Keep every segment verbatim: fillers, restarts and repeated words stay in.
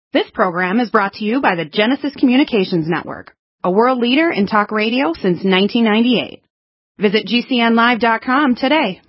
This program is brought to you by the Genesis Communications Network, a world leader in talk radio since nineteen ninety-eight. Visit G C N live dot com today.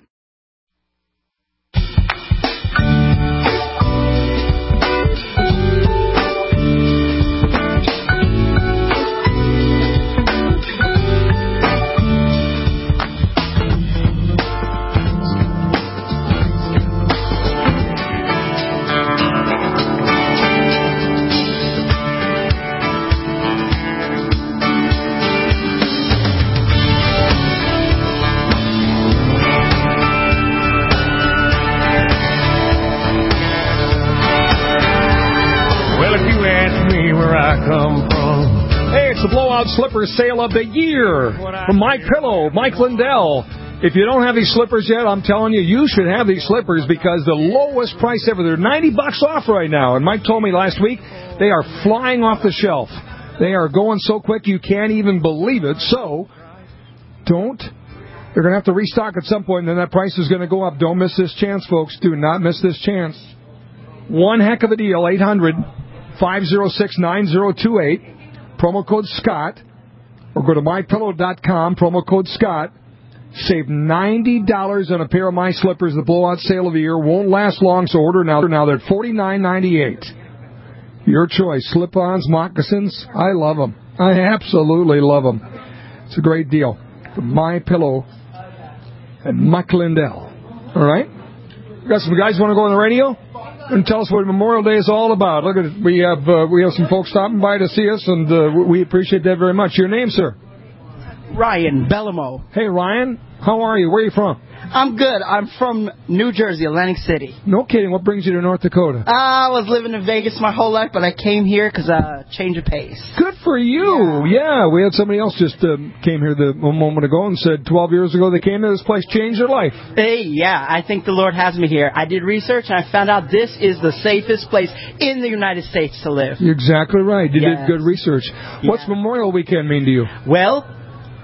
Come from. Hey, it's the Blowout Slipper Sale of the Year from Mike Pillow, Mike Lindell. If you don't have these slippers yet, I'm telling you, you should have these slippers because the lowest price ever. They're ninety bucks off right now. And Mike told me last week they are flying off the shelf. They are going so quick you can't even believe it. So, don't. They're going to have to restock at some point, and then that price is going to go up. Don't miss this chance, folks. Do not miss this chance. One heck of a deal, eight hundred five oh six nine oh two eight, promo code Scott, or go to my pillow dot com, promo code Scott. Save ninety dollars on a pair of my slippers. The blowout sale of the year won't last long, so order now. Now they're forty-nine ninety-eight. Your choice. Slip-ons, moccasins, I love them. I absolutely love them. It's a great deal. From My Pillow and Mike Lindell. All right? Got some guys want to go on the radio? And tell us what Memorial Day is all about. Look at it. We have uh, we have some folks stopping by to see us, and uh, we appreciate that very much. Your name, sir? Ryan Bellamo. Hey, Ryan. How are you? Where are you from? I'm good. I'm from New Jersey, Atlantic City. No kidding. What brings you to North Dakota? I was living in Vegas my whole life, but I came here because uh, change of pace. Good for you. Yeah, yeah we had somebody else just uh, came here the, a moment ago and said twelve years ago they came to this place, changed their life. Hey, yeah, I think the Lord has me here. I did research, and I found out this is the safest place in the United States to live. You're exactly right. You yes. did good research. Yeah. What's Memorial Weekend mean to you? Well,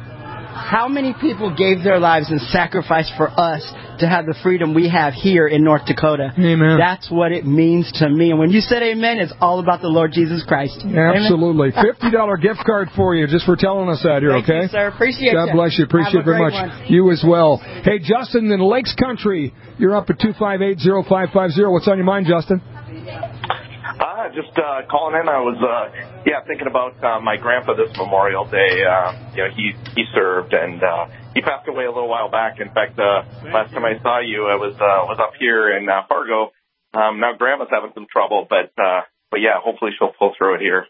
how many people gave their lives and sacrificed for us to have the freedom we have here in North Dakota? Amen. That's what it means to me. And when you said amen, it's all about the Lord Jesus Christ. Absolutely. fifty dollars gift card for you just for telling us that here, Thank okay? You, sir. Appreciate God you. bless you. Appreciate it very much. One. You as well. Hey, Justin in Lakes Country, you're up at two five eight oh five five oh. What's on your mind, Justin? Uh, just uh, calling in. I was, uh, yeah, thinking about uh, my grandpa this Memorial Day. Uh, you know, he he served, and uh, he passed away a little while back. In fact, uh, last time I saw you, I was uh, was up here in uh, Fargo. Um, now Grandma's having some trouble, but uh, but yeah, hopefully she'll pull through it here.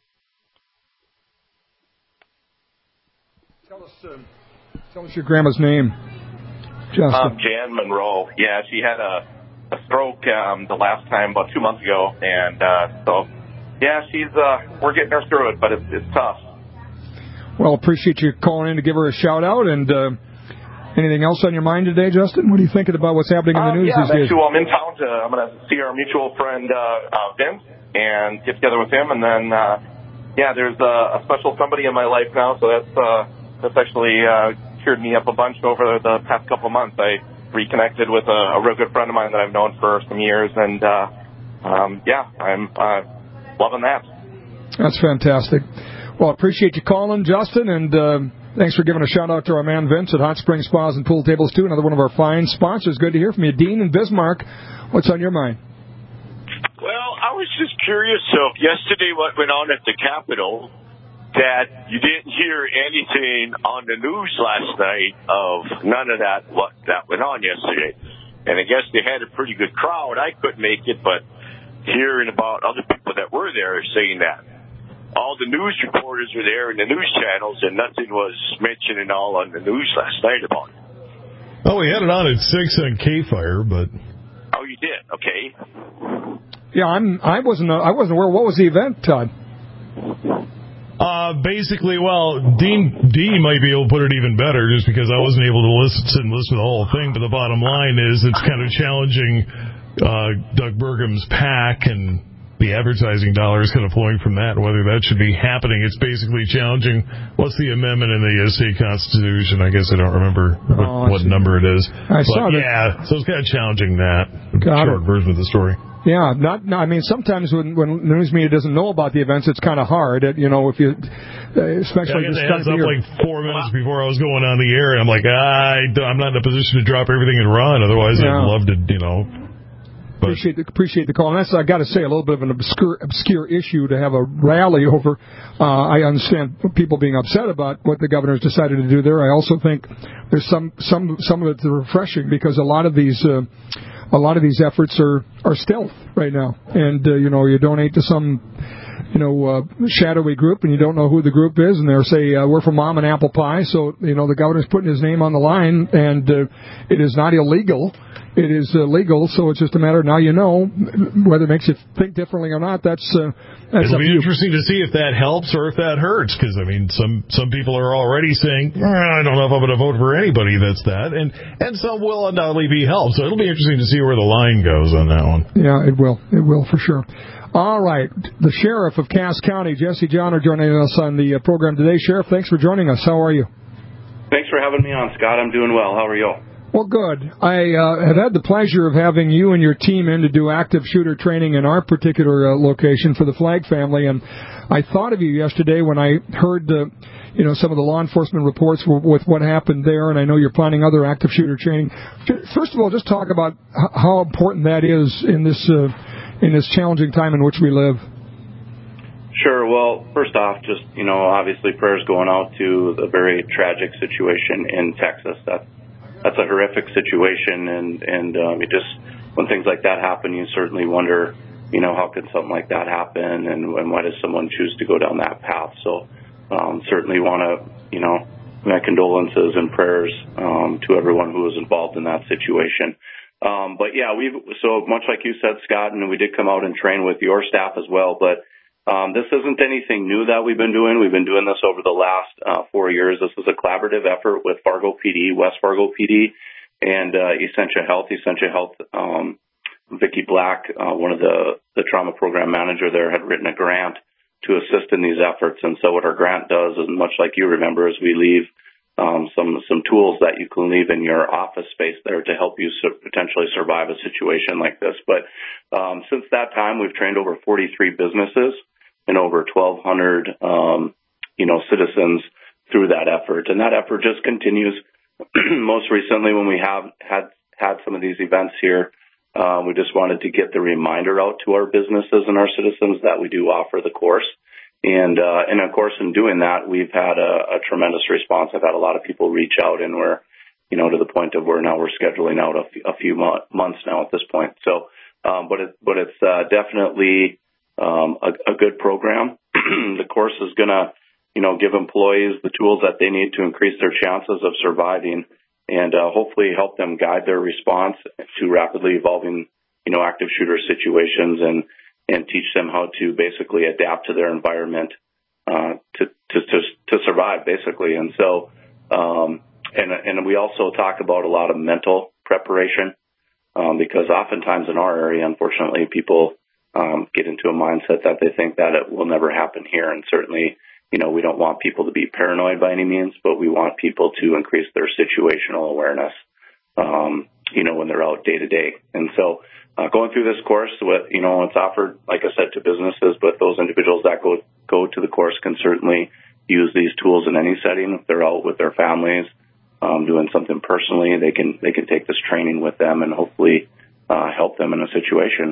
Tell us, uh, tell us your grandma's name, Justin. Um, Jan Monroe. Yeah, she had a. a stroke um, the last time about two months ago, and uh, so yeah, she's uh, we're getting her through it, but it's, it's tough. Well, appreciate you calling in to give her a shout out. And uh, anything else on your mind today, Justin? What are you thinking about what's happening in the um, news yeah, these days? Yeah, I'm in town. To, I'm going to see our mutual friend uh, uh, Vince and get together with him, and then uh, yeah, there's uh, a special somebody in my life now, so that's uh, that's actually uh, cheered me up a bunch over the past couple of months. I reconnected with a, a real good friend of mine that I've known for some years, and uh, um, yeah, I'm uh, loving that. That's fantastic. Well, I appreciate you calling, Justin, and uh, thanks for giving a shout-out to our man Vince at Hot Spring Spas and Pool Tables, too, another one of our fine sponsors. Good to hear from you. Dean in Bismarck, what's on your mind? Well, I was just curious, so yesterday what went on at the Capitol, that you didn't hear anything on the news last night of none of that, what that went on yesterday. And I guess they had a pretty good crowd. I couldn't make it, but hearing about other people that were there saying that. All the news reporters were there in the news channels, and nothing was mentioned at all on the news last night about it. Oh, we had it on at six on K-Fire, but... Oh, you did? Okay. Yeah, I'm, I wasn't I wasn't aware. What was the event, Todd? Uh, basically, well, Dean Dean might be able to put it even better just because I wasn't able to listen, sit and listen to the whole thing, but the bottom line is it's kind of challenging uh, Doug Burgum's PAC and the advertising dollars kind of flowing from that, whether that should be happening. It's basically challenging what's the amendment in the state constitution. I guess I don't remember what, oh, what number it is. I but saw that. Yeah, so it's kind of challenging that. Got short it. version of the story. Yeah, not. No, I mean, sometimes when when news media doesn't know about the events, it's kind of hard. You know, if you, especially yeah, I this got the heads up year. like four minutes before I was going on the air, and I'm like, I, I'm not in a position to drop everything and run. Otherwise, yeah. I'd love to, you know. But. Appreciate the, appreciate the call. And that's, I got to say, a little bit of an obscure, obscure issue to have a rally over. Uh, I understand people being upset about what the governor's decided to do there. I also think there's some some some of it's refreshing because a lot of these uh, a lot of these efforts are, are stealth right now. And uh, you know, you donate to some you know uh, shadowy group, and you don't know who the group is, and they'll say uh, we're from Mom and Apple Pie. So you know the governor's putting his name on the line, and uh, it is not illegal. It is uh, legal, so it's just a matter of now you know whether it makes you think differently or not. That's uh, that's It'll be you. interesting to see if that helps or if that hurts. Because I mean, some some people are already saying, eh, I don't know if I'm going to vote for anybody that's that, and and some will undoubtedly be helped. So it'll be interesting to see where the line goes on that one. Yeah, it will. It will for sure. All right, the sheriff of Cass County, Jesse John, are joining us on the uh, program today. Sheriff, thanks for joining us. How are you? Thanks for having me on, Scott. I'm doing well. How are you? Well, good. I uh, have had the pleasure of having you and your team in to do active shooter training in our particular uh, location for the Flagg family, and I thought of you yesterday when I heard uh, you know, some of the law enforcement reports w- with what happened there, and I know you're planning other active shooter training. First of all, just talk about h- how important that is in this uh, in this challenging time in which we live. Sure. Well, first off, just, you know, obviously prayers going out to the very tragic situation in Texas. That's That's a horrific situation, and and um, it just when things like that happen, you certainly wonder, you know, how could something like that happen, and, and why does someone choose to go down that path? So um, certainly want to, you know, my condolences and prayers um, to everyone who was involved in that situation. Um, but yeah, we've so much like you said, Scott, and we did come out and train with your staff as well, but. Um, this isn't anything new that we've been doing. We've been doing this over the last uh, four years. This is a collaborative effort with Fargo P D, West Fargo P D, and uh, Essentia Health. Essentia Health, um, Vicki Black, uh, one of the, the trauma program manager there, had written a grant to assist in these efforts. And so what our grant does, is much like you remember, is we leave um, some some tools that you can leave in your office space there to help you su- potentially survive a situation like this. But um, since that time, we've trained over forty-three businesses and over twelve hundred, um, you know, citizens through that effort. And that effort just continues. Most recently, when we have had, had some of these events here, uh, we just wanted to get the reminder out to our businesses and our citizens that we do offer the course. And, uh, and of course, in doing that, we've had a, a tremendous response. I've had a lot of people reach out, and we're, you know, to the point of where now we're scheduling out a, f- a few mo- months now at this point. So, um, but it, but it's, uh, definitely, Um, a, a good program. The course is going to, you know, give employees the tools that they need to increase their chances of surviving, and uh, hopefully help them guide their response to rapidly evolving, you know, active shooter situations, and, and teach them how to basically adapt to their environment uh, to, to, to, to survive, basically. And so, um, and, and we also talk about a lot of mental preparation um, because oftentimes in our area, unfortunately, people Um, get into a mindset that they think that it will never happen here. And certainly, you know, we don't want people to be paranoid by any means, but we want people to increase their situational awareness, um, you know, when they're out day to day. And so uh, going through this course, what, you know, it's offered, like I said, to businesses, but those individuals that go, go to the course can certainly use these tools in any setting. If they're out with their families, um, doing something personally, they can, they can take this training with them and hopefully uh, help them in a situation.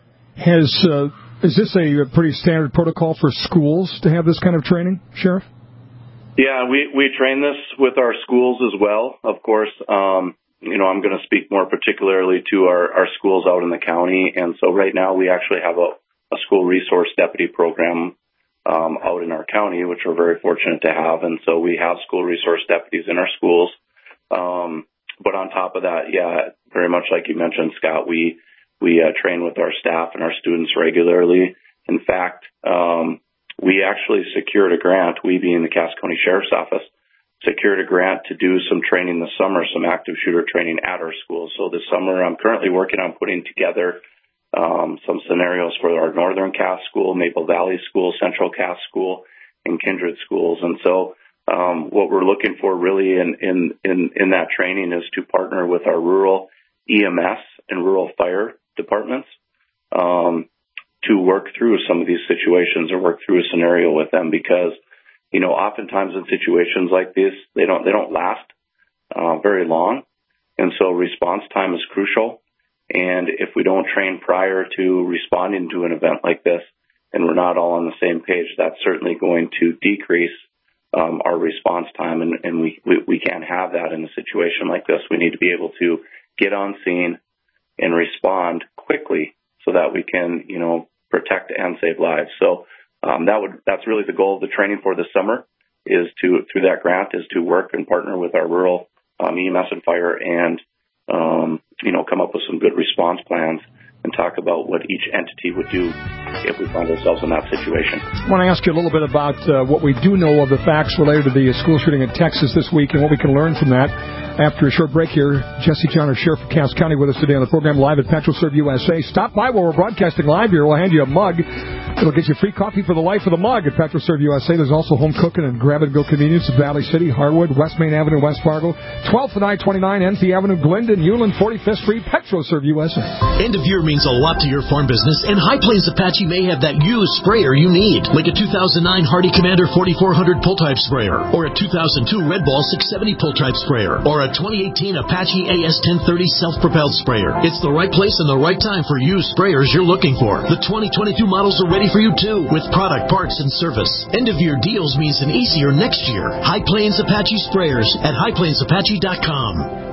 Has uh, is this a pretty standard protocol for schools to have this kind of training, Sheriff? Yeah, we, we train this with our schools as well. Of course, um, you know, I'm going to speak more particularly to our, our schools out in the county. And so right now we actually have a, a school resource deputy program um, out in our county, which we're very fortunate to have. And so we have school resource deputies in our schools. Um, but on top of that, yeah, very much like you mentioned, Scott, we We uh, train with our staff and our students regularly. In fact, um, we actually secured a grant, we being the Cass County Sheriff's Office, secured a grant to do some training this summer, some active shooter training at our schools. So this summer, I'm currently working on putting together um, some scenarios for our Northern Cass School, Maple Valley School, Central Cass School, and Kindred Schools. And so um, what we're looking for really in, in, in, in that training is to partner with our rural E M S and rural fire departments um, to work through some of these situations or work through a scenario with them, because, you know, oftentimes in situations like this, they don't, they don't last uh, very long. And so response time is crucial. And if we don't train prior to responding to an event like this, and we're not all on the same page, that's certainly going to decrease um, our response time. And, and we, we, we can't have that in a situation like this. We need to be able to get on scene and respond quickly so that we can, you know, protect and save lives. So um, that would, that's really the goal of the training for this summer, is to, through that grant, is to work and partner with our rural um, E M S and fire and, um, you know, come up with some good response plans and talk about what each entity would do if we find ourselves in that situation. I want to ask you a little bit about uh, what we do know of the facts related to the school shooting in Texas this week and what we can learn from that. After a short break here, Jesse Johnner, Sheriff of Cass County, with us today on the program live at PetroServe U S A. Stop by while we're broadcasting live here. We'll hand you a mug. It'll get you free coffee for the life of the mug at PetroServe U S A. There's also home cooking and grab-and-go convenience at Valley City, Harwood, West Main Avenue, West Fargo, twelfth and I twenty-nine, N C Avenue, Glendon, Uland, forty-fifth Street, PetroServe U S A. End of year means a lot to your farm business, and High Plains Apache may have that used sprayer you need, like a two thousand nine Hardy Commander forty-four hundred pull-type sprayer, or a two thousand two Red Ball six seventy pull-type sprayer, or a twenty eighteen Apache A S ten thirty self-propelled sprayer. It's the right place and the right time for used sprayers you're looking for. The twenty twenty-two models are ready for you, too, with product, parts, and service. End-of-year deals means an easier next year. High Plains Apache Sprayers at high plains apache dot com.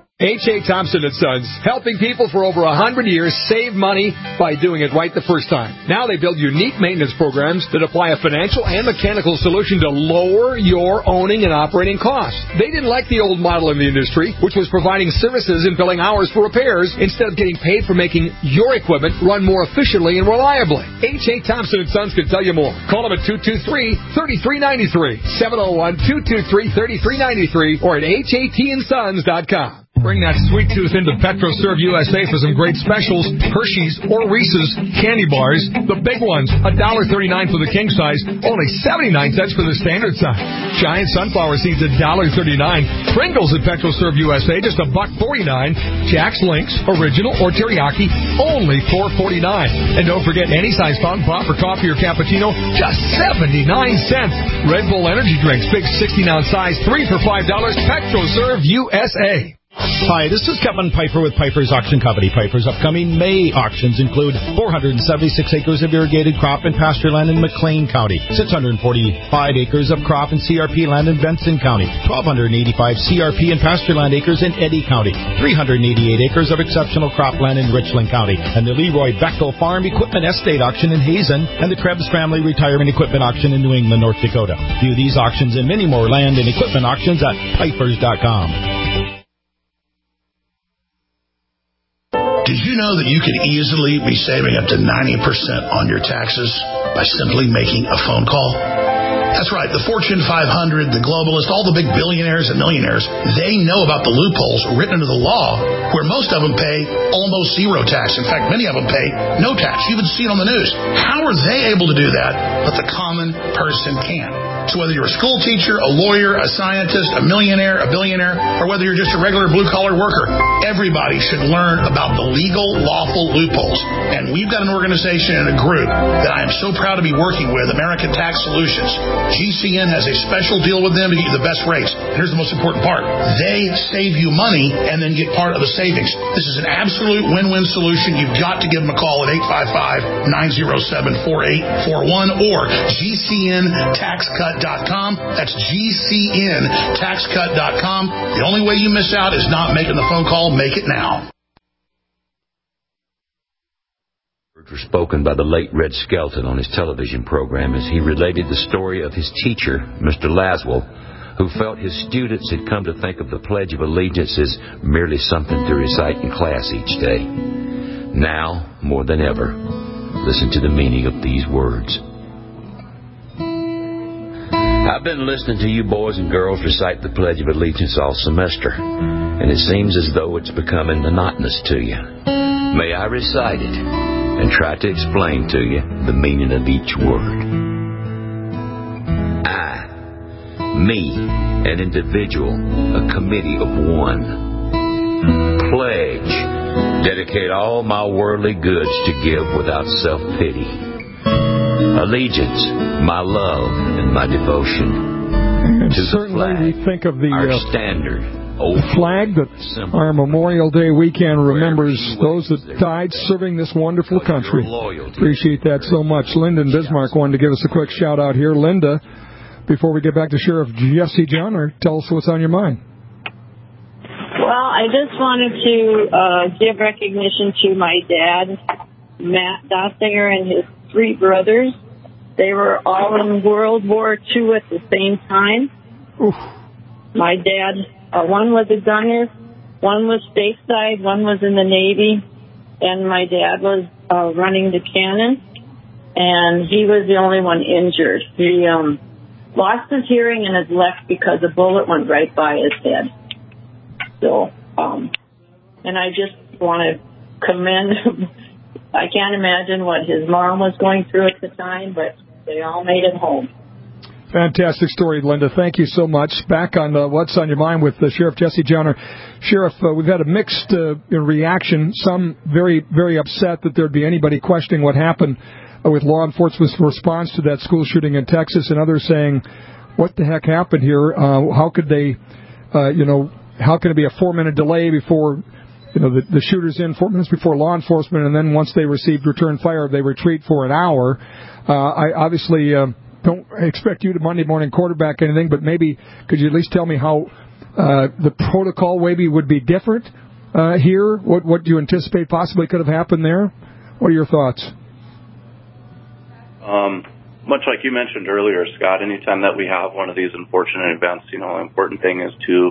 H A. Thompson and Sons, helping people for over one hundred years save money by doing it right the first time. Now they build unique maintenance programs that apply a financial and mechanical solution to lower your owning and operating costs. They didn't like the old model in the industry, which was providing services and billing hours for repairs instead of getting paid for making your equipment run more efficiently and reliably. H A. Thompson and Sons can tell you more. Call them at two two three, three three nine three, seven oh one, two two three, three three nine three, or at H A T and sons dot com. Bring that sweet tooth into PetroServe U S A for some great specials. Hershey's or Reese's candy bars, the big ones, one dollar thirty-nine for the king size, only seventy-nine cents for the standard size. Giant sunflower seeds, one dollar thirty-nine. Pringles at PetroServe U S A, just a buck forty-nine. Jack's Links, original or teriyaki, only four forty-nine. And don't forget any size fountain pop or coffee or cappuccino, just seventy-nine cents. Red Bull energy drinks, big sixteen ounce size, three for five dollars. PetroServe U S A. Hi, this is Kevin Piper with Piper's Auction Company. Piper's upcoming May auctions include four hundred seventy-six acres of irrigated crop and pasture land in McLean County, six hundred forty-five acres of crop and C R P land in Benson County, one thousand two hundred eighty-five C R P and pasture land acres in Eddy County, three hundred eighty-eight acres of exceptional cropland in Richland County, and the Leroy Bechtel Farm Equipment Estate Auction in Hazen, and the Krebs Family Retirement Equipment Auction in New England, North Dakota. View these auctions and many more land and equipment auctions at pipers dot com. Did you know that you could easily be saving up to ninety percent on your taxes by simply making a phone call? That's right. The Fortune five hundred, the globalists, all the big billionaires and millionaires, they know about the loopholes written into the law where most of them pay almost zero tax. In fact, many of them pay no tax. You even see it on the news. How are they able to do that, but the common person can't? So whether you're a school teacher, a lawyer, a scientist, a millionaire, a billionaire, or whether you're just a regular blue-collar worker, everybody should learn about the legal, lawful loopholes. And we've got an organization and a group that I am so proud to be working with, American Tax Solutions. G C N has a special deal with them to get you the best rates. And here's the most important part. They save you money and then get part of the savings. This is an absolute win-win solution. You've got to give them a call at eight five five, nine oh seven, four eight four one or G C N tax cut dot com. That's G C N tax cut dot com. The only way you miss out is not making the phone call. Make it now. Words were spoken by the late Red Skelton on his television program as he related the story of his teacher, Mister Laswell, who felt his students had come to think of the Pledge of Allegiance as merely something to recite in class each day. Now, more than ever, listen to the meaning of these words. I've been listening to you boys and girls recite the Pledge of Allegiance all semester, and it seems as though it's becoming monotonous to you. May I recite it and try to explain to you the meaning of each word. I, me, an individual, a committee of one. Pledge, Dedicate all my worldly goods to give without self-pity. Allegiance, my love, and my devotion. And to certainly the flag, we think of the our uh, standard. The flag that our Memorial Day weekend remembers those that died serving this wonderful country. Appreciate that so much. Linda in Bismarck wanted to give us a quick shout-out here. Linda, before we get back to Sheriff Jesse Johnner, tell us what's on your mind. Well, I just wanted to uh, give recognition to my dad, Matt Dossinger, and his three brothers. They were all in World War Two at the same time. Oof. My dad... Uh, one was a gunner, one was stateside, one was in the Navy, and my dad was uh, running the cannon, and he was the only one injured. He um, lost his hearing in his left because a bullet went right by his head. So, um, and I just want to commend, I can't imagine what his mom was going through at the time, but they all made it home. Fantastic story, Linda. Thank you so much. Back on uh, What's on Your Mind with uh, Sheriff Jesse Johnner. Sheriff, uh, we've had a mixed uh, reaction. Some very, very upset that there'd be anybody questioning what happened uh, with law enforcement's response to that school shooting in Texas, and others saying, what the heck happened here? Uh, how could they, uh, you know, how can it be a four-minute delay before, you know, the, the shooter's in four minutes before law enforcement, and then once they received return fire, they retreat for an hour? Uh, I obviously... Uh, Don't expect you to Monday morning quarterback anything, but maybe could you at least tell me how uh, the protocol maybe would be different uh, here? What what do you anticipate possibly could have happened there? What are your thoughts? Um, much like you mentioned earlier, Scott, anytime that we have one of these unfortunate events, you know, the important thing is to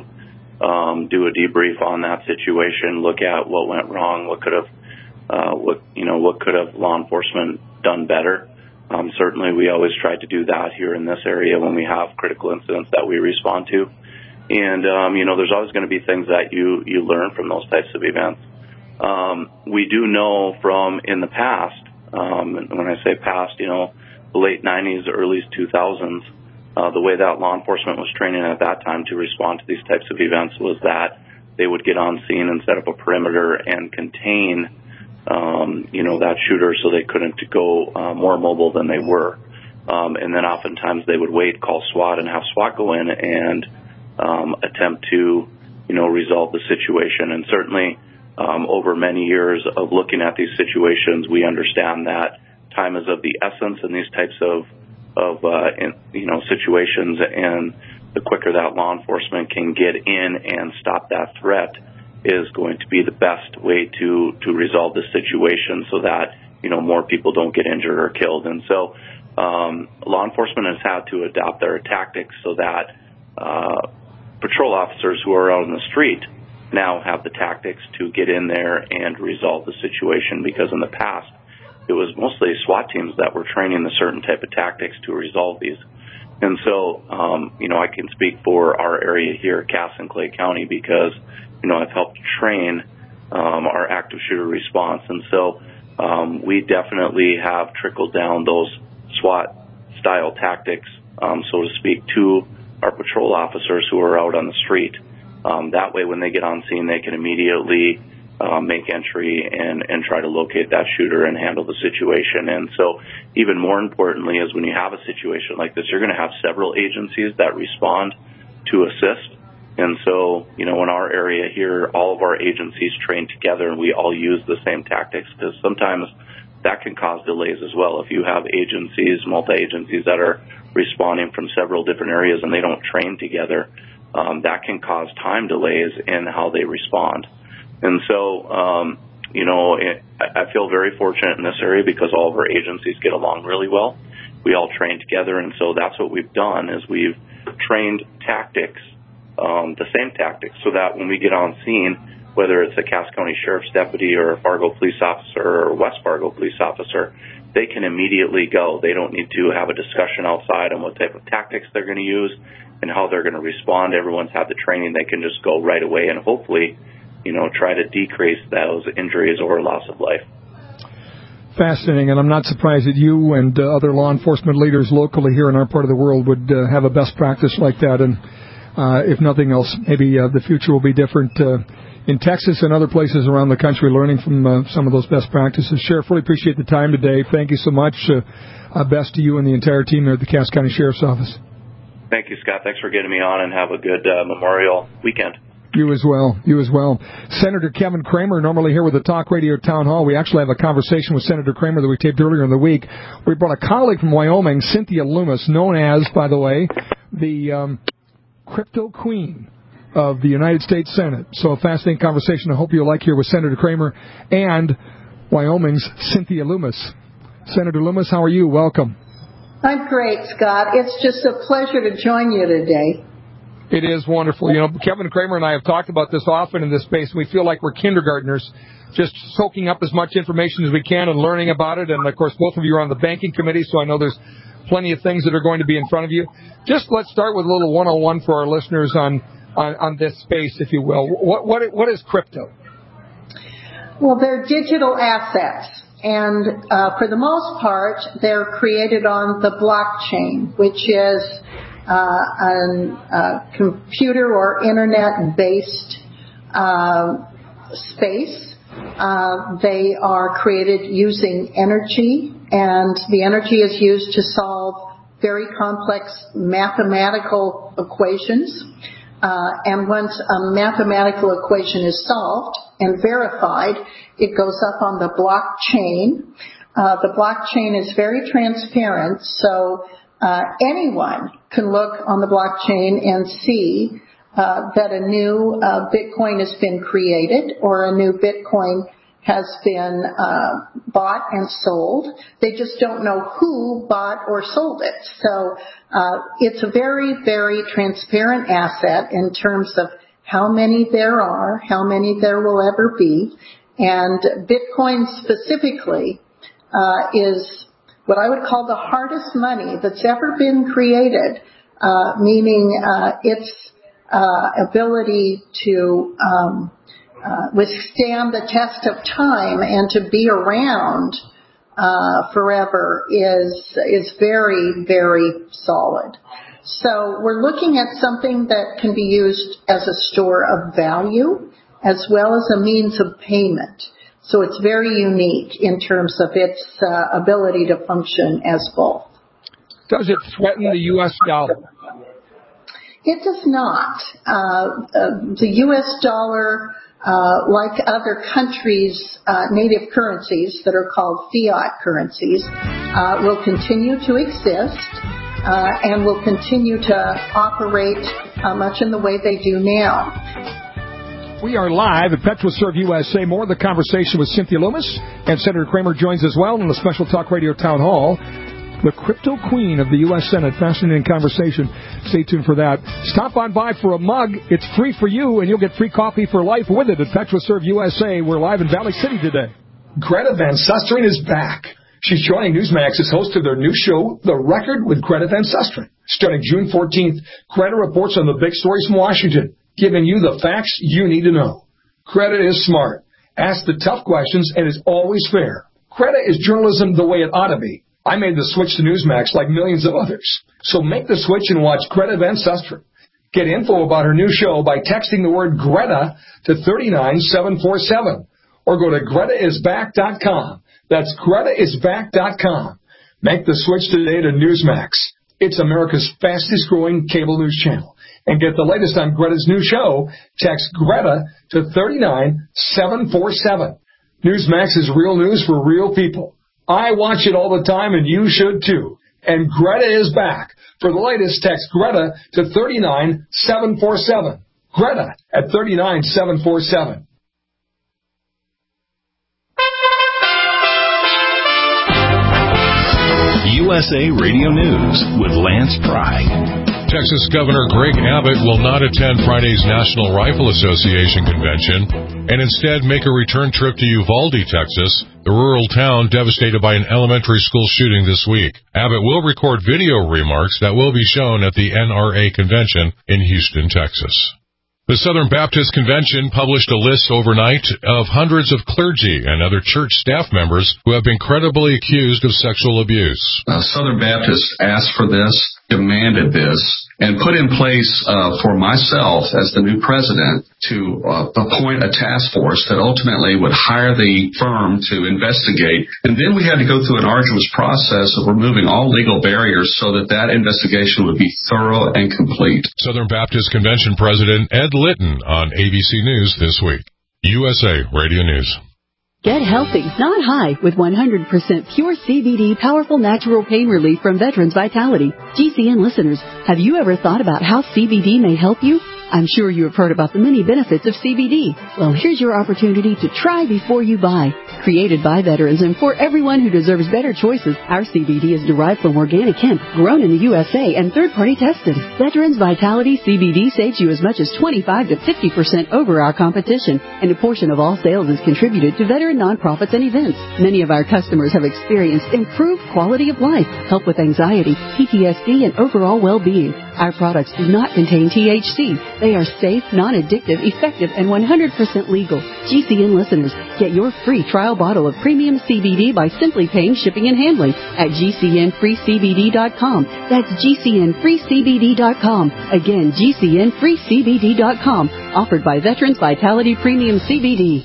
um, do a debrief on that situation, look at what went wrong, what could have, uh, what you know, what could have law enforcement done better. Um, certainly, we always try to do that here in this area when we have critical incidents that we respond to. And, um, you know, there's always going to be things that you, you learn from those types of events. Um, we do know from in the past, um, and when I say past, you know, the late nineties, early two thousands, uh, the way that law enforcement was training at that time to respond to these types of events was that they would get on scene and set up a perimeter and contain Um, you know, that shooter so they couldn't go uh, more mobile than they were. Um, and then oftentimes they would wait, call SWAT, and have SWAT go in and um, attempt to, you know, resolve the situation. And certainly um, over many years of looking at these situations, we understand that time is of the essence in these types of, of uh, in, you know, situations. And the quicker that law enforcement can get in and stop that threat is going to be the best way to, to resolve the situation so that, you know, more people don't get injured or killed. And so um, law enforcement has had to adopt their tactics so that uh, patrol officers who are out on the street now have the tactics to get in there and resolve the situation, because in the past it was mostly SWAT teams that were training the certain type of tactics to resolve these. And so, um, you know, I can speak for our area here, Cass and Clay County, because you know, I've helped train um, our active shooter response. And so um, we definitely have trickled down those SWAT-style tactics, um, so to speak, to our patrol officers who are out on the street. Um, that way, when they get on scene, they can immediately uh, make entry and, and try to locate that shooter and handle the situation. And so even more importantly is when you have a situation like this, you're going to have several agencies that respond to assist. And so, you know, in our area here, all of our agencies train together and we all use the same tactics, because sometimes that can cause delays as well. If you have agencies, multi-agencies that are responding from several different areas and they don't train together, um, that can cause time delays in how they respond. And so, um, you know, it, I feel very fortunate in this area because all of our agencies get along really well. We all train together, and so that's what we've done is we've trained tactics, um, the same tactics, so that when we get on scene, whether it's a Cass County Sheriff's deputy or a Fargo police officer or a West Fargo police officer, they can immediately go. They don't need to have a discussion outside on what type of tactics they're going to use and how they're going to respond. Everyone's had the training. They can just go right away and hopefully, you know, try to decrease those injuries or loss of life. Fascinating, and I'm not surprised that you and uh, other law enforcement leaders locally here in our part of the world would uh, have a best practice like that. And uh, if nothing else, maybe uh, the future will be different uh, in Texas and other places around the country, learning from uh, some of those best practices. Sheriff, really appreciate the time today. Thank you so much. Uh, uh, best to you and the entire team there at the Cass County Sheriff's Office. Thank you, Scott. Thanks for getting me on, and have a good uh, Memorial weekend. You as well. You as well. Senator Kevin Cramer, normally here with the Talk Radio Town Hall. We actually have a conversation with Senator Cramer that we taped earlier in the week. We brought a colleague from Wyoming, Cynthia Loomis, known as, by the way, the um, crypto queen of the United States Senate. So a fascinating conversation I hope you'll like here with Senator Cramer and Wyoming's Cynthia Loomis. Senator Loomis, how are you? Welcome. I'm great, Scott. It's just a pleasure to join you today. It is wonderful. You know, Kevin Cramer and I have talked about this often in this space, and we feel like we're kindergartners, just soaking up as much information as we can and learning about it. And, of course, both of you are on the banking committee, so I know there's plenty of things that are going to be in front of you. Just let's start with a little one oh one for our listeners on, on, on this space, if you will. What, what, what is crypto? Well, they're digital assets. And uh, for the most part, they're created on the blockchain, which is uh, a uh, computer or internet-based uh, space. Uh, they are created using energy, and the energy is used to solve very complex mathematical equations. Uh, and once a mathematical equation is solved and verified, it goes up on the blockchain. Uh, the blockchain is very transparent, so uh, anyone can look on the blockchain and see uh, that a new uh, Bitcoin has been created or a new Bitcoin has been uh, bought and sold. They just don't know who bought or sold it. So uh, it's a very, very transparent asset in terms of how many there are, how many there will ever be. And Bitcoin specifically uh, is what I would call the hardest money that's ever been created, uh, meaning uh, its uh, ability to um, uh, withstand the test of time and to be around uh, forever is is very, very solid. So we're looking at something that can be used as a store of value as well as a means of payment. So it's very unique in terms of its uh, ability to function as both. Does it threaten the U S dollar? It does not. Uh, uh, the U S dollar, uh, like other countries' uh, native currencies that are called fiat currencies, uh, will continue to exist uh, and will continue to operate uh, much in the way they do now. We are live at PetroServe U S A. More of the conversation with Cynthia Loomis, and Senator Cramer joins as well in the special Talk Radio Town Hall. The crypto queen of the U S Senate. Fascinating conversation. Stay tuned for that. Stop on by for a mug. It's free for you, and you'll get free coffee for life with it at PetroServe U S A. We're live in Valley City today. Greta Van Susteren is back. She's joining Newsmax as host of their new show, The Record with Greta Van Susteren. Starting June fourteenth, Greta reports on the big stories from Washington, giving you the facts you need to know. Greta is smart, asks the tough questions, and is always fair. Greta is journalism the way it ought to be. I made the switch to Newsmax like millions of others. So make the switch and watch Greta Van Susteren. Get info about her new show by texting the word Greta to three nine seven four seven or go to greta is back dot com. That's greta is back dot com. Make the switch today to Newsmax. It's America's fastest growing cable news channel. And get the latest on Greta's new show, text Greta to three nine seven four seven. Newsmax is real news for real people. I watch it all the time, and you should too. And Greta is back. For the latest, text Greta to three nine seven four seven. Greta at three nine seven four seven. U S A Radio News with Lance Pry. Texas Governor Greg Abbott will not attend Friday's National Rifle Association convention and instead make a return trip to Uvalde, Texas, the rural town devastated by an elementary school shooting this week. Abbott will record video remarks that will be shown at the N R A convention in Houston, Texas. The Southern Baptist Convention published a list overnight of hundreds of clergy and other church staff members who have been credibly accused of sexual abuse. Uh, Southern Baptists asked for this, demanded this and put in place uh, for myself as the new president to uh, appoint a task force that ultimately would hire the firm to investigate. And then we had to go through an arduous process of removing all legal barriers so that that investigation would be thorough and complete. Southern Baptist Convention President Ed Litton on A B C News this week. U S A Radio News. Get healthy, not high, with one hundred percent pure C B D powerful natural pain relief from Veterans Vitality. G C N listeners, have you ever thought about how C B D may help you? I'm sure you have heard about the many benefits of C B D. Well, here's your opportunity to try before you buy. Created by veterans and for everyone who deserves better choices, our C B D is derived from organic hemp, grown in the U S A, and third-party tested. Veterans Vitality C B D saves you as much as twenty-five to fifty percent over our competition, and a portion of all sales is contributed to veteran nonprofits and events. Many of our customers have experienced improved quality of life, help with anxiety, P T S D, and overall well-being. Our products do not contain T H C. They are safe, non-addictive, effective, and one hundred percent legal. G C N listeners, get your free trial bottle of premium C B D by simply paying shipping and handling at G C N free C B D dot com. That's G C N free C B D dot com. Again, G C N free C B D dot com. Offered by Veterans Vitality Premium C B D.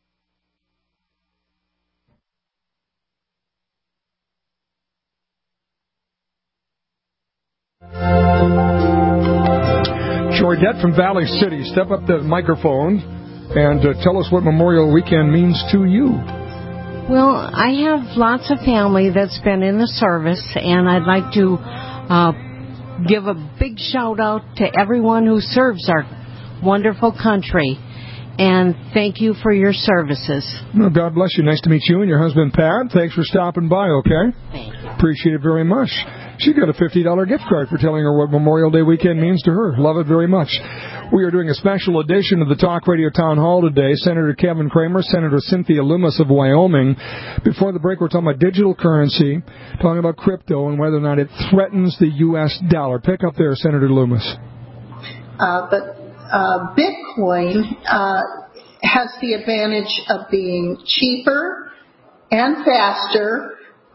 Georgette from Valley City, step up the microphone and uh, tell us what Memorial Weekend means to you. Well, I have lots of family that's been in the service, and I'd like to uh, give a big shout out to everyone who serves our wonderful country. And thank you for your services. Well, God bless you. Nice to meet you and your husband, Pat. Thanks for stopping by, okay? Thank you. Appreciate it very much. She got a fifty dollars gift card for telling her what Memorial Day weekend means to her. Love it very much. We are doing a special edition of the Talk Radio Town Hall today. Senator Kevin Cramer, Senator Cynthia Loomis of Wyoming. Before the break, we're talking about digital currency, talking about crypto and whether or not it threatens the U S dollar. Pick up there, Senator Loomis. Uh, but uh, Bitcoin uh, has the advantage of being cheaper and faster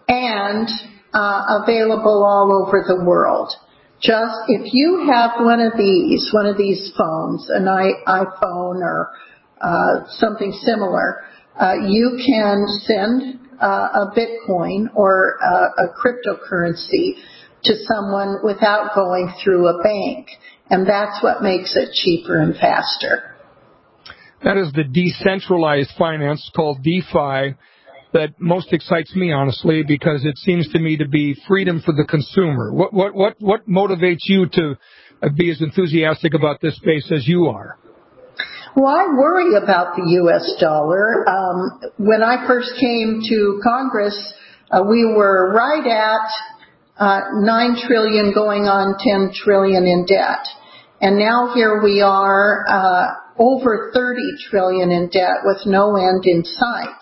and Uh, available all over the world. Just if you have one of these, one of these phones, an I- iPhone or uh, something similar, uh, you can send uh, a Bitcoin or uh, a cryptocurrency to someone without going through a bank, and that's what makes it cheaper and faster. That is the decentralized finance called DeFi. That most excites me, honestly, because it seems to me to be freedom for the consumer. What what what what motivates you to be as enthusiastic about this space as you are? Well, I worry about the U S dollar. Um, when I first came to Congress, uh, we were right at uh, nine trillion going on ten trillion in debt, and now here we are uh, over thirty trillion in debt with no end in sight.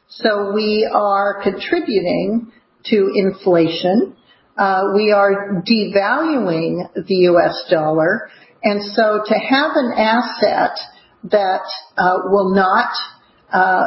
So we are contributing to inflation. Uh, we are devaluing the U S dollar. And so to have an asset that uh, will not uh,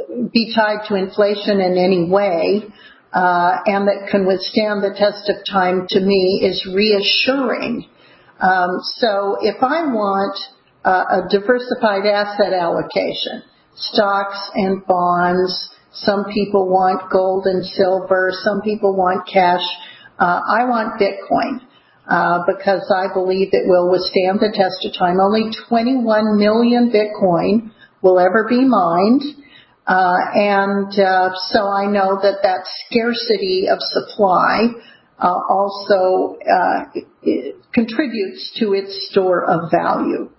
be tied to inflation in any way uh, and that can withstand the test of time, to me, is reassuring. Um, so if I want uh, a diversified asset allocation, stocks and bonds, some people want gold and silver, some people want cash. Uh, I want Bitcoin uh, because I believe it will withstand the test of time. Only twenty-one million Bitcoin will ever be mined, uh, and uh, so I know that that scarcity of supply uh, also uh, contributes to its store of value.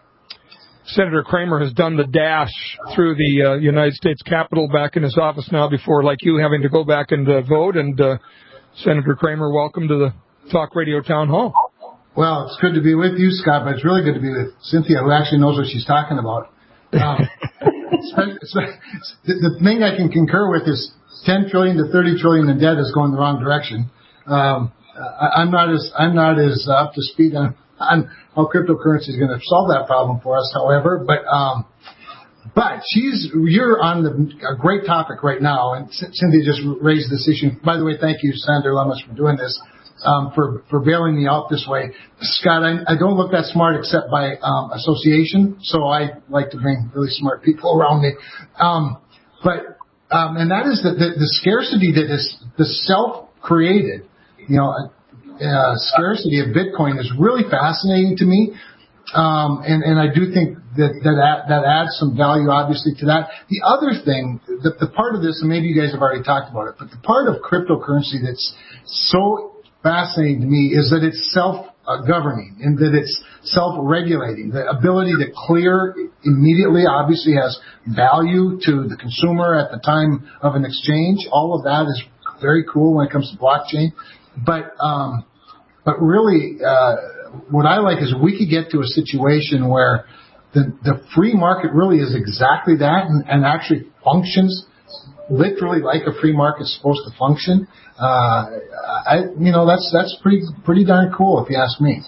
Senator Cramer has done the dash through the uh, United States Capitol, back in his office now before, like you, having to go back and uh, vote. And uh, Senator Cramer, welcome to the Talk Radio Town Hall. Well, it's good to be with you, Scott, but it's really good to be with Cynthia, who actually knows what she's talking about. Um, it's, it's, it's, the thing I can concur with is ten trillion to thirty trillion in debt is going the wrong direction. Um, I, I'm not as I'm not as up to speed on. on how cryptocurrency is going to solve that problem for us, however. But um, but she's you're on the, a great topic right now, and Cynthia just raised this issue. By the way, thank you, Senator Lummis, for doing this. um, for, for bailing me out this way. Scott, I, I don't look that smart except by um, association, so I like to bring really smart people around me. Um, but um, and that is the, the, the scarcity that is the self-created, you know, uh, scarcity of Bitcoin is really fascinating to me. Um, and, and I do think that, that that adds some value, obviously, to that. The other thing, the, the part of this, and maybe you guys have already talked about it, but the part of cryptocurrency that's so fascinating to me is that it's self-governing and that it's self-regulating. The ability to clear immediately obviously has value to the consumer at the time of an exchange. All of that is very cool when it comes to blockchain. But um, but really, uh, what I like is we could get to a situation where the, the free market really is exactly that and, and actually functions literally like a free market's supposed to function. Uh, I, you know, that's that's pretty pretty darn cool if you ask me.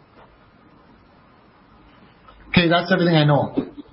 Okay, that's everything I know.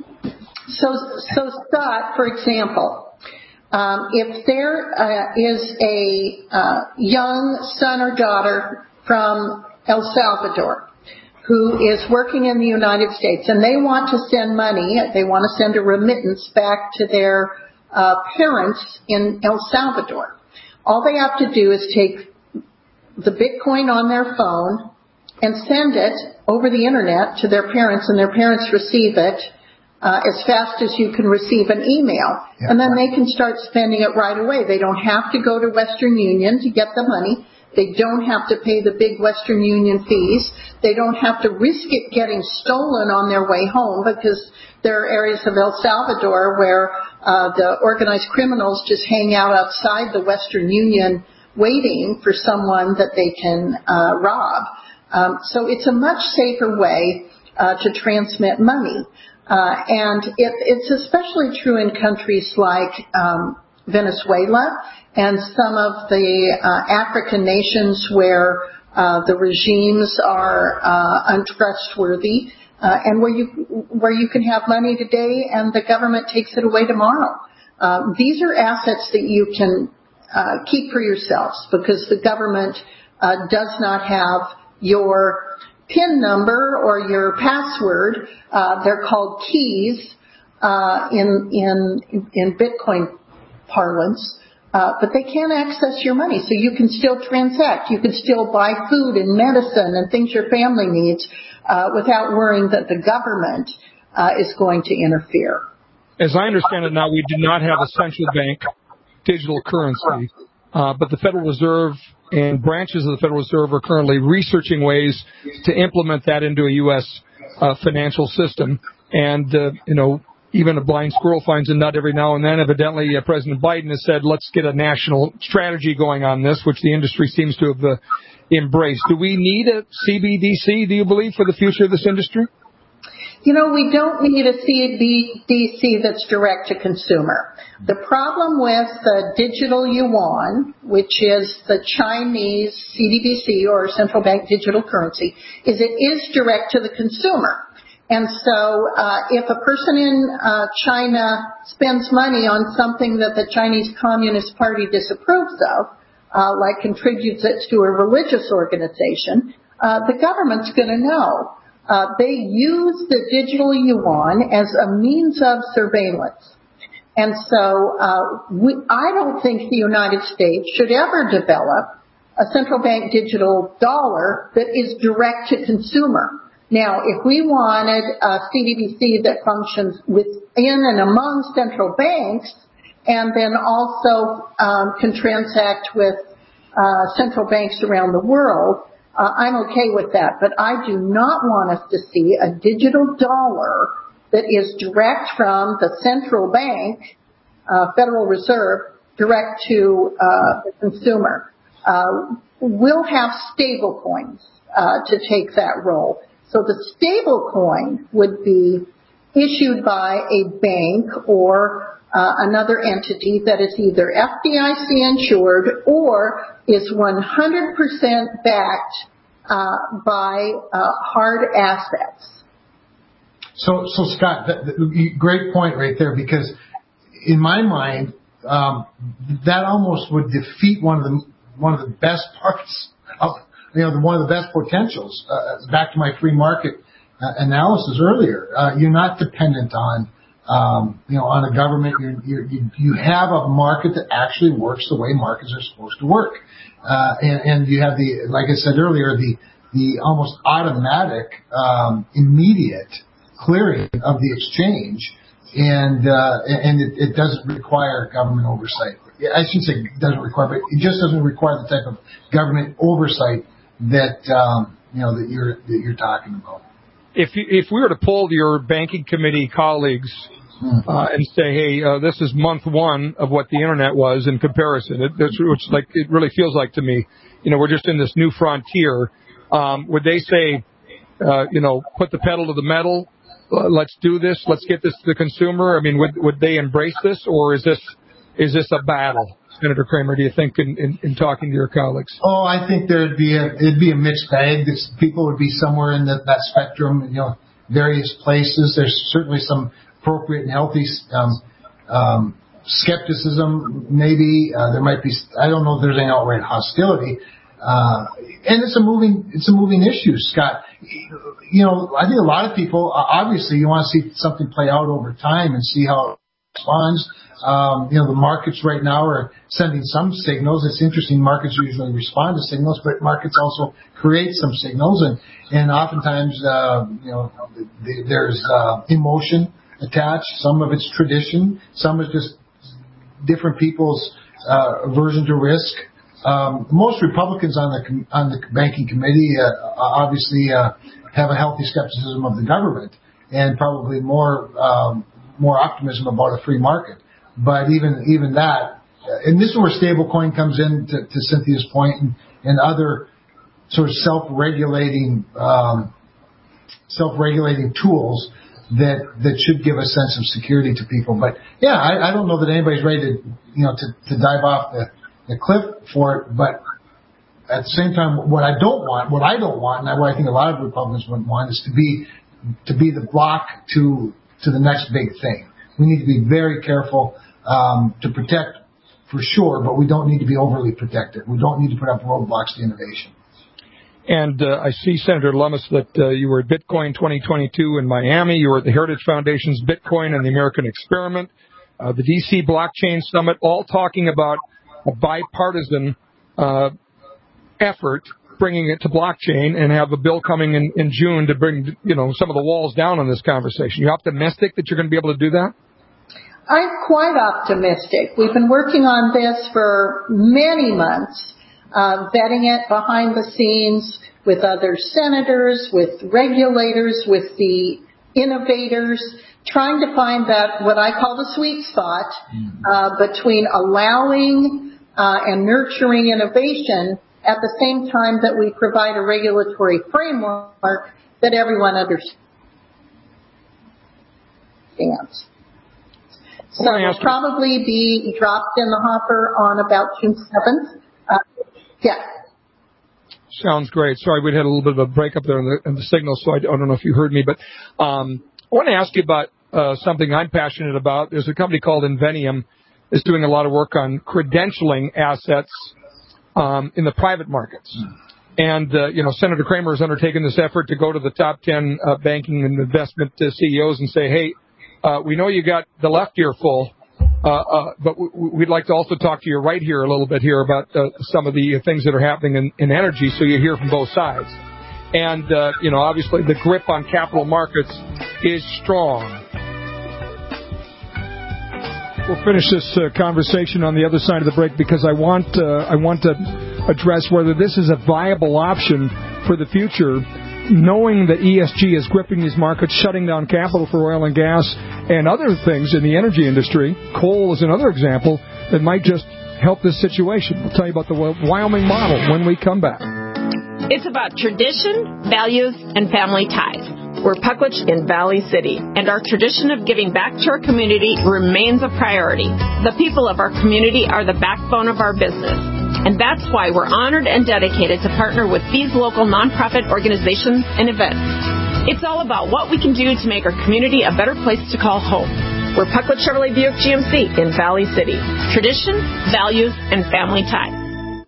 So, so Scott, for example, um, if there uh, is a uh, young son or daughter from El Salvador who is working in the United States and they want to send money, they want to send a remittance back to their uh, parents in El Salvador. All they have to do is take the Bitcoin on their phone and send it over the internet to their parents, and their parents receive it uh, as fast as you can receive an email. Yeah, and then right. They can start spending it right away. They don't have to go to Western Union to get the money. They don't have to pay the big Western Union fees. They don't have to risk it getting stolen on their way home, because there are areas of El Salvador where uh, the organized criminals just hang out outside the Western Union waiting for someone that they can uh, rob. Um, so it's a much safer way uh, to transmit money. Uh, and it, it's especially true in countries like um, Venezuela and some of the uh, African nations where uh, the regimes are uh, untrustworthy, uh, and where you where you can have money today and the government takes it away tomorrow. Um, these are assets that you can uh, keep for yourselves, because the government uh, does not have your PIN number or your password. Uh, they're called keys uh, in in in Bitcoin parlance. Uh, but they can't access your money, so you can still transact. You can still buy food and medicine and things your family needs uh, without worrying that the government uh, is going to interfere. As I understand it now, we do not have a central bank digital currency, uh, but the Federal Reserve and branches of the Federal Reserve are currently researching ways to implement that into a U S uh, financial system. And, uh, you know, even a blind squirrel finds a nut every now and then. Evidently, uh, President Biden has said, let's get a national strategy going on this, which the industry seems to have uh, embraced. Do we need a C B D C, do you believe, for the future of this industry? You know, we don't need a C B D C that's direct to consumer. The problem with the digital yuan, which is the Chinese C D B C or central bank digital currency, is it is direct to the consumer. And so uh, if a person in uh, China spends money on something that the Chinese Communist Party disapproves of, uh, like contributes it to a religious organization, uh, the government's going to know. Uh, they use the digital yuan as a means of surveillance. And so uh, we, I don't think the United States should ever develop a central bank digital dollar that is direct to consumer. Now, if we wanted a C D B C that functions within and among central banks and then also um, can transact with uh, central banks around the world, uh, I'm okay with that. But I do not want us to see a digital dollar that is direct from the central bank, uh, Federal Reserve, direct to uh, the consumer. Uh, we'll have stable coins uh, to take that role. So the stable coin would be issued by a bank or uh, another entity that is either F D I C insured or is one hundred percent backed uh, by uh, hard assets. So, so Scott, that, that, great point right there, because in my mind, um, that almost would defeat one of the one of the best parts of you know, the, one of the best potentials. Uh, back to my free market uh, analysis earlier, uh, you're not dependent on, um, you know, on a government. You're, you're, you you have a market that actually works the way markets are supposed to work, uh, and, and you have the, like I said earlier, the the almost automatic, um, immediate clearing of the exchange, and uh, and it, it doesn't require government oversight. I shouldn't say it doesn't require, but it just doesn't require the type of government oversight that um, you know that you're that you're talking about. If you, if we were to poll your banking committee colleagues uh, and say, hey, uh, this is month one of what the internet was in comparison, it, that's which like it really feels like to me. You know, we're just in this new frontier. Um, would they say, uh, you know, put the pedal to the metal? Uh, let's do this. Let's get this to the consumer. I mean, would would they embrace this, or is this is this a battle, Senator Cramer? Do you think in, in, in talking to your colleagues? Oh, I think there'd be a it'd be a mixed bag. This, people would be somewhere in the, that spectrum. You know, various places. There's certainly some appropriate and healthy um, um, skepticism. Maybe uh, there might be. I don't know if there's any outright hostility. Uh, and it's a moving, it's a moving issue, Scott. You know, I think a lot of people, obviously you want to see something play out over time and see how it responds. Um, you know, the markets right now are sending some signals. It's interesting. Markets usually respond to signals, but markets also create some signals, and, and oftentimes, uh, you know, there's, uh, emotion attached. Some of it's tradition. Some is just different people's, uh, aversion to risk. Um, most Republicans on the on the banking committee uh, obviously uh, have a healthy skepticism of the government, and probably more um, more optimism about a free market. But even even that, and this is where stablecoin comes in to, to Cynthia's point, and, and other sort of self-regulating um, self-regulating tools that that should give a sense of security to people. But yeah, I, I don't know that anybody's ready to you know to, to dive off the the cliff for it, but at the same time, what I don't want, what I don't want, and what I think a lot of Republicans wouldn't want, is to be to be the block to to the next big thing. We need to be very careful um, to protect, for sure, but we don't need to be overly protective. We don't need to put up roadblocks to innovation. And uh, I see, Senator Lummis, that uh, you were at Bitcoin twenty twenty-two in Miami. You were at the Heritage Foundation's Bitcoin and the American Experiment, uh, the D C Blockchain Summit, all talking about a bipartisan uh, effort, bringing it to blockchain, and have a bill coming in, in June to bring, you know, some of the walls down on this conversation. You optimistic that you're going to be able to do that? I'm quite optimistic. We've been working on this for many months, uh, vetting it behind the scenes with other senators, with regulators, with the innovators, trying to find that, what I call the sweet spot, uh, between allowing uh, and nurturing innovation at the same time that we provide a regulatory framework that everyone understands. So we'll probably be dropped in the hopper on about June seventh. Uh, yeah. Sounds great. Sorry, we had a little bit of a breakup there in the, in the signal, so I don't know if you heard me. But um, I want to ask you about uh, something I'm passionate about. There's a company called Invenium that's doing a lot of work on credentialing assets um, in the private markets. And, uh, you know, Senator Cramer has undertaken this effort to go to the top ten uh, banking and investment uh, C E Os and say, hey, uh, we know you got the left ear full, uh, uh, but w- we'd like to also talk to your right here a little bit here about uh, some of the things that are happening in, in energy, so you hear from both sides. And, uh, you know, obviously the grip on capital markets is strong. We'll finish this uh, conversation on the other side of the break, because I want uh, I want to address whether this is a viable option for the future, knowing that E S G is gripping these markets, shutting down capital for oil and gas and other things in the energy industry. Coal is another example that might just help this situation. We'll tell you about the Wyoming model when we come back. It's about tradition, values, and family ties. We're Puckwitch in Valley City, and our tradition of giving back to our community remains a priority. The people of our community are the backbone of our business, and that's why we're honored and dedicated to partner with these local nonprofit organizations and events. It's all about what we can do to make our community a better place to call home. We're Puckwitch Chevrolet Buick G M C in Valley City. Tradition, values, and family ties.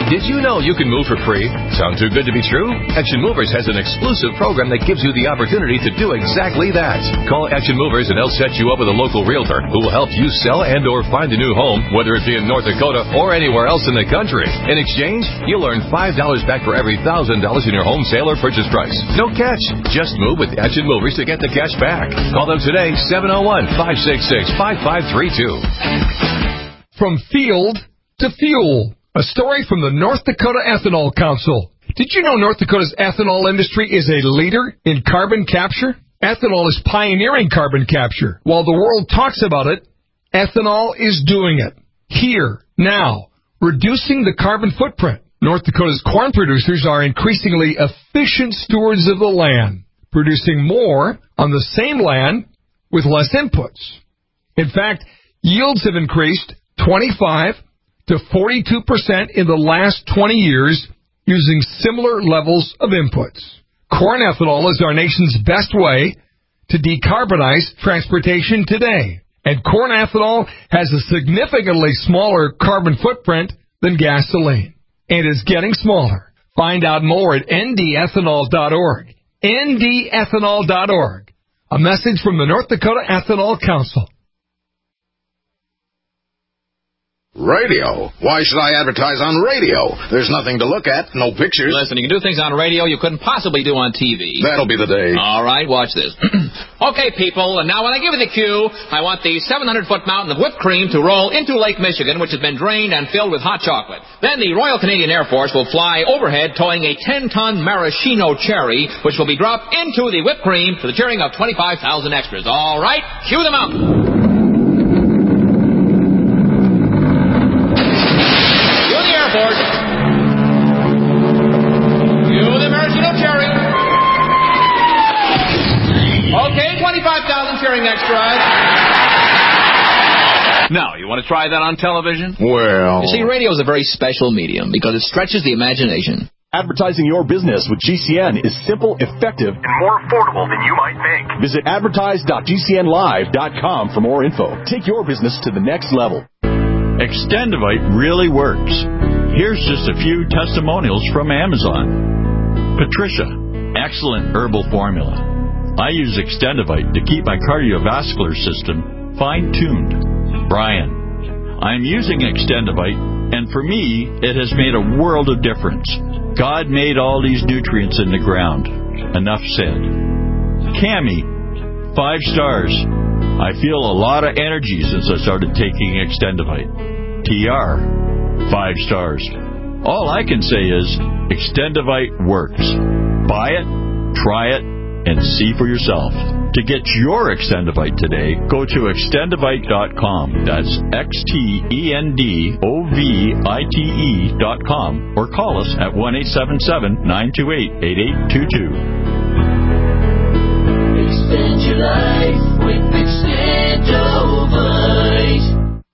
Did you know you can move for free? Sound too good to be true? Action Movers has an exclusive program that gives you the opportunity to do exactly that. Call Action Movers and they'll set you up with a local realtor who will help you sell and or find a new home, whether it be in North Dakota or anywhere else in the country. In exchange, you'll earn five dollars back for every one thousand dollars in your home sale or purchase price. No catch. Just move with Action Movers to get the cash back. Call them today, seven oh one, five six six, five five three two. From field to fuel. A story from the North Dakota Ethanol Council. Did you know North Dakota's ethanol industry is a leader in carbon capture? Ethanol is pioneering carbon capture. While the world talks about it, ethanol is doing it. Here, now, reducing the carbon footprint. North Dakota's corn producers are increasingly efficient stewards of the land, producing more on the same land with less inputs. In fact, yields have increased twenty-five to forty-two percent in the last twenty years using similar levels of inputs. Corn ethanol is our nation's best way to decarbonize transportation today. And corn ethanol has a significantly smaller carbon footprint than gasoline. And is getting smaller. Find out more at N D ethanol dot org. N D ethanol dot org. A message from the North Dakota Ethanol Council. Radio? Why should I advertise on radio? There's nothing to look at, no pictures. Listen, you can do things on radio you couldn't possibly do on T V. That'll be the day. All right, watch this. Okay, people, and now when I give you the cue, I want the seven hundred foot mountain of whipped cream to roll into Lake Michigan, which has been drained and filled with hot chocolate. Then the Royal Canadian Air Force will fly overhead towing a ten ton maraschino cherry, which will be dropped into the whipped cream to the cheering of twenty-five thousand extras. All right, cue them out. twenty-five thousand cheering extras. Now, you want to try that on television? Well... You see, radio is a very special medium because it stretches the imagination. Advertising your business with G C N is simple, effective, and more affordable than you might think. Visit advertise dot G C N live dot com for more info. Take your business to the next level. Extendivite really works. Here's just a few testimonials from Amazon. Patricia, excellent herbal formula. I use Extendivite to keep my cardiovascular system fine-tuned. Brian, I'm using Extendivite, and for me, it has made a world of difference. God made all these nutrients in the ground. Enough said. Cammie, five stars. I feel a lot of energy since I started taking Extendivite. T R, five stars. All I can say is, Extendivite works. Buy it, try it, and see for yourself. To get your Extendivite today, go to extendivite dot com. That's X T E N D O V I T E dot com or call us at one eight seven seven, nine two eight, eight eight two two. Extend your life with Extendivite.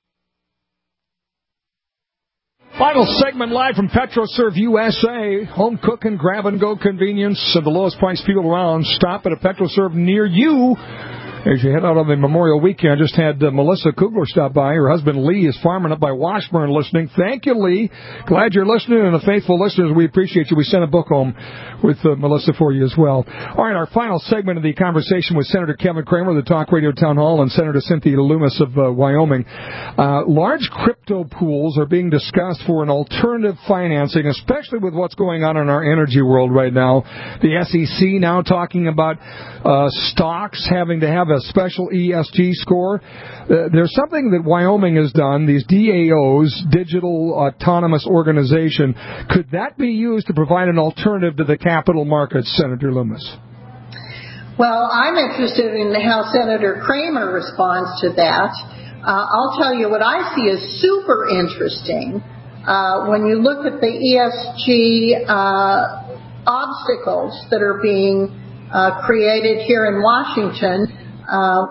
Final segment live from PetroServe U S A. Home cooking, grab-and-go convenience, and the lowest price fuel around. Stop at a PetroServe near you. As you head out on the Memorial Weekend, I just had uh, Melissa Kugler stop by. Her husband, Lee, is farming up by Washburn listening. Thank you, Lee. Glad you're listening, and the faithful listeners, we appreciate you. We sent a book home with uh, Melissa for you as well. All right, our final segment of the conversation with Senator Kevin Cramer of the Talk Radio Town Hall and Senator Cynthia Loomis of uh, Wyoming. Uh, large crypto pools are being discussed for an alternative financing, especially with what's going on in our energy world right now. The S E C now talking about uh, stocks having to have a special E S G score. Uh, there's something that Wyoming has done, these D A Os, Digital Autonomous Organization. Could that be used to provide an alternative to the capital markets, Senator Loomis? Well, I'm interested in how Senator Cramer responds to that. Uh, I'll tell you what I see as super interesting. Uh, when you look at the E S G uh, obstacles that are being uh, created here in Washington, Uh,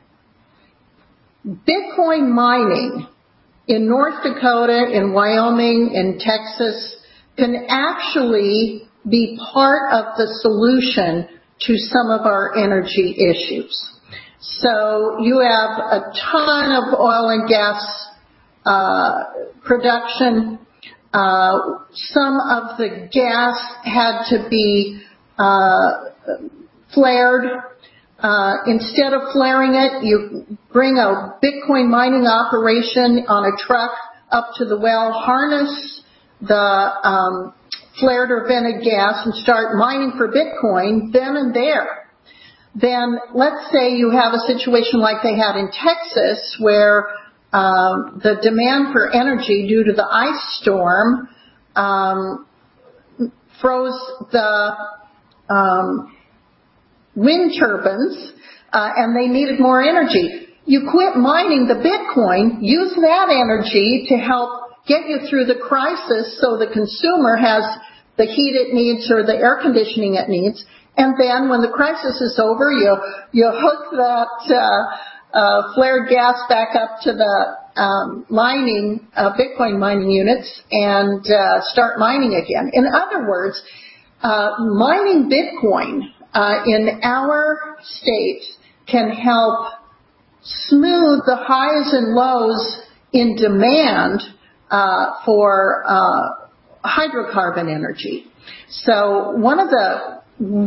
Bitcoin mining in North Dakota, in Wyoming, in Texas can actually be part of the solution to some of our energy issues. So you have a ton of oil and gas uh, production. uh, some of the gas had to be uh, flared. Uh, instead of flaring it, you bring a Bitcoin mining operation on a truck up to the well, harness the um, flared or vented gas and start mining for Bitcoin then and there. Then let's say you have a situation like they had in Texas where um, the demand for energy due to the ice storm um, froze the um, wind turbines, uh, and they needed more energy. You quit mining the Bitcoin, use that energy to help get you through the crisis so the consumer has the heat it needs or the air conditioning it needs, and then when the crisis is over, you you hook that uh, uh, flared gas back up to the um, mining, uh, Bitcoin mining units and uh, start mining again. In other words, uh, mining Bitcoin uh, in our state can help smooth the highs and lows in demand uh, for uh, hydrocarbon energy. So one of the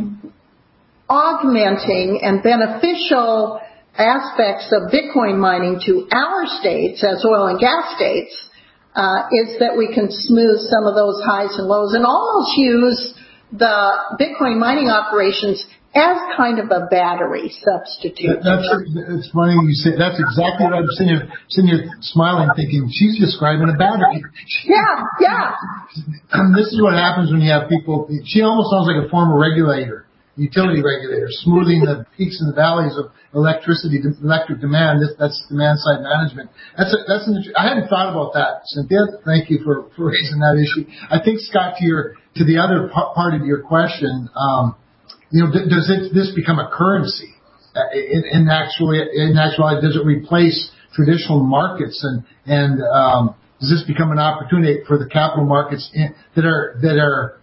augmenting and beneficial aspects of Bitcoin mining to our states as oil and gas states uh, is that we can smooth some of those highs and lows and almost use the Bitcoin mining operations as kind of a battery substitute. That, that's it's funny you say. That's exactly what I'm sitting here, sitting here smiling, thinking she's describing a battery. Yeah, yeah. And this is what happens when you have people. She almost sounds like a former regulator, utility regulator, smoothing the peaks and the valleys of electricity, electric demand. This, that's demand side management. That's a, that's an. I hadn't thought about that, Cynthia. Thank you for, for raising that issue. I think, Scott, to your to the other part of your question. Um, You know, does it, this become a currency? In, in actually, in actuality, does it replace traditional markets, and and um, does this become an opportunity for the capital markets in, that are that are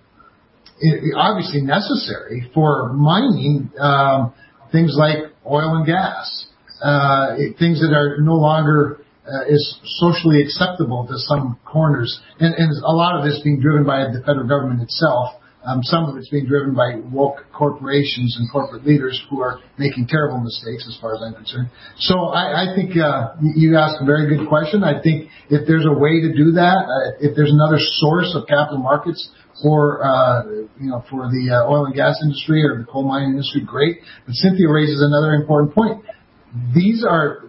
obviously necessary for mining um, things like oil and gas, uh, things that are no longer uh, is socially acceptable to some corners, and, and a lot of this being driven by the federal government itself. Um, some of it's being driven by woke corporations and corporate leaders who are making terrible mistakes, as far as I'm concerned. So I, I think uh, you asked a very good question. I think if there's a way to do that, uh, if there's another source of capital markets for uh, you know for the uh, oil and gas industry or the coal mining industry, great. But Cynthia raises another important point. These are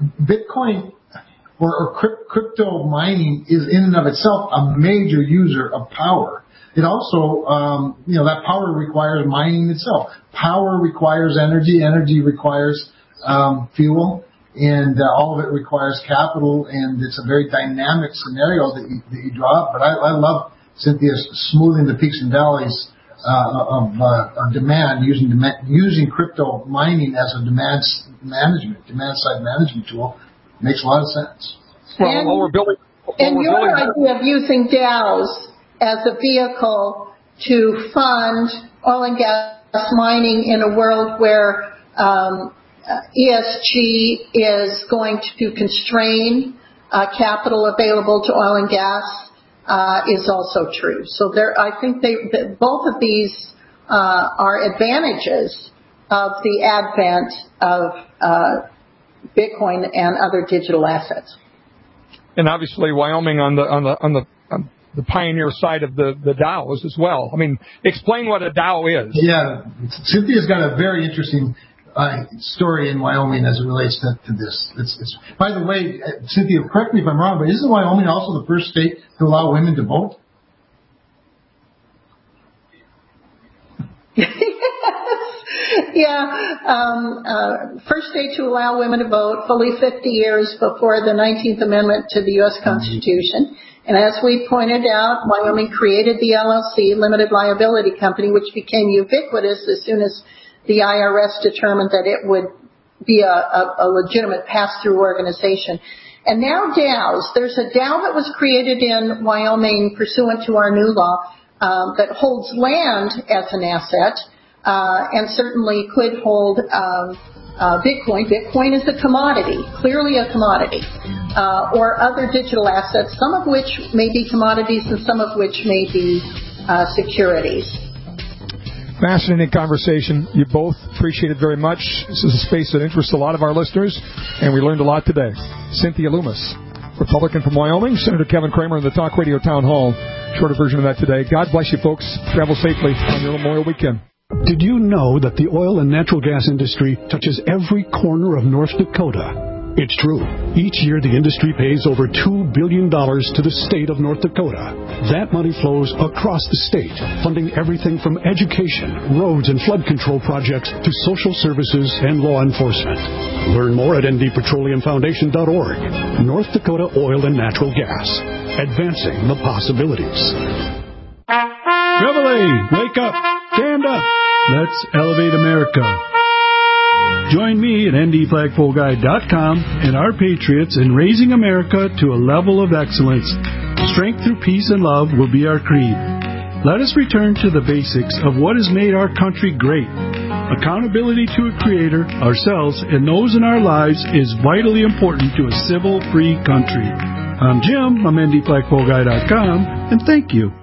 Bitcoin or, or crypto mining is in and of itself a major user of power. It also, um, you know, that power requires mining itself. Power requires energy. Energy requires um, fuel, and uh, all of it requires capital. And it's a very dynamic scenario that you, that you draw up. But I, I love Cynthia's smoothing the peaks and valleys uh, of, uh, of demand using demand, using crypto mining as a demand management, demand side management tool. Makes a lot of sense. Well, and, while we're building, while and we're your building idea of using DAOs as a vehicle to fund oil and gas mining in a world where um, E S G is going to constrain uh, capital available to oil and gas uh, is also true. So there, I think they, that both of these uh, are advantages of the advent of uh, Bitcoin and other digital assets. And obviously, Wyoming on the on the on the on the pioneer side of the, the DAOs as well. I mean, explain what a DAO is. Yeah, Cynthia's got a very interesting uh, story in Wyoming as it relates to, to this. It's, it's, by the way, Cynthia, correct me if I'm wrong, but isn't Wyoming also the first state to allow women to vote? Yeah, um, uh, first state to allow women to vote, fully fifty years before the nineteenth Amendment to the U S Constitution. And as we pointed out, Wyoming created the L L C, Limited Liability Company, which became ubiquitous as soon as the I R S determined that it would be a, a, a legitimate pass-through organization. And now DAOs. There's a DAO that was created in Wyoming pursuant to our new law um, that holds land as an asset. uh, and certainly could hold um, uh, Bitcoin. Bitcoin is a commodity, clearly a commodity, uh, or other digital assets, some of which may be commodities and some of which may be uh, securities. Fascinating conversation. You both appreciate it very much. This is a space that interests a lot of our listeners, and we learned a lot today. Cynthia Loomis, Republican from Wyoming, Senator Kevin Cramer in the Talk Radio Town Hall. Shorter version of that today. God bless you, folks. Travel safely on your Memorial Weekend. Did you know that the oil and natural gas industry touches every corner of North Dakota? It's true. Each year, the industry pays over two billion dollars to the state of North Dakota. That money flows across the state, funding everything from education, roads, and flood control projects to social services and law enforcement. Learn more at N D Petroleum Foundation dot org. North Dakota Oil and Natural Gas. Advancing the possibilities. Reveille, wake up, stand up. Let's elevate America. Join me at N D Flagpole Guide dot com and our patriots in raising America to a level of excellence. Strength through peace and love will be our creed. Let us return to the basics of what has made our country great. Accountability to a creator, ourselves, and those in our lives is vitally important to a civil, free country. I'm Jim from N D Flagpole Guide dot com, and thank you.